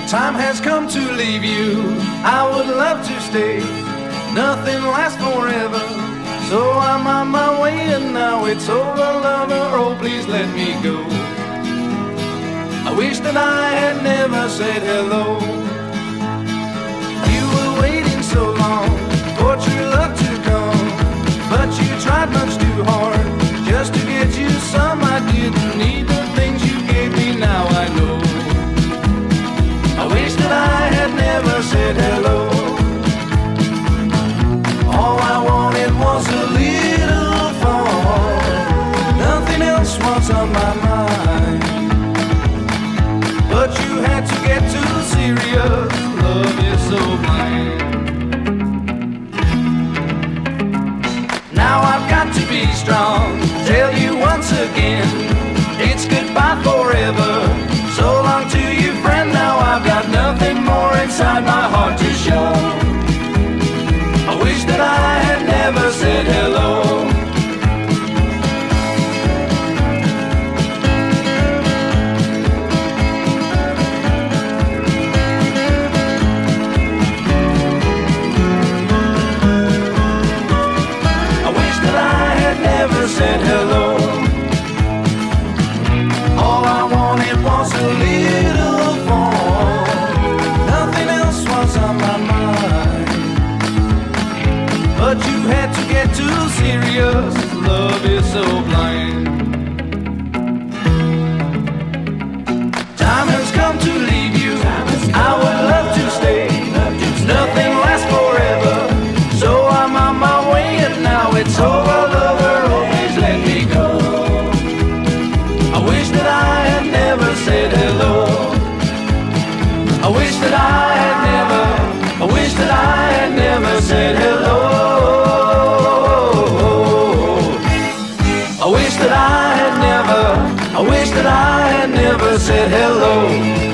Time has come to leave you. I would love to stay. Nothing lasts forever. So I'm on my way and now it's over, lover. Oh, please let me go. I wish that I had never said hello. You were waiting so long for true love to come, but you tried much too hard just to get you some. I didn't need the things you gave me, now I know. I wish that I had never said hello. All I wanted was a little fun. Nothing else was on my mind. But you had to get too serious. Love is so blind. Now I've got to be strong. Tell you once again, it's goodbye forever. So long to you, friend. Now I've got nothing more inside my heart to show. I wish that I had never said hello. I wish that I had never said hello. All I wanted was a little fun. Nothing else was on my mind. But you had to get too serious. Love is so blind. Time has come to leave you. I would love to stay. Nothing lasts forever. So I'm on my way and now it's over, lover. Always let me go. I wish that I had never said hello. I wish that I had never. I wish that I had never said hello. I wish that I had never said hello.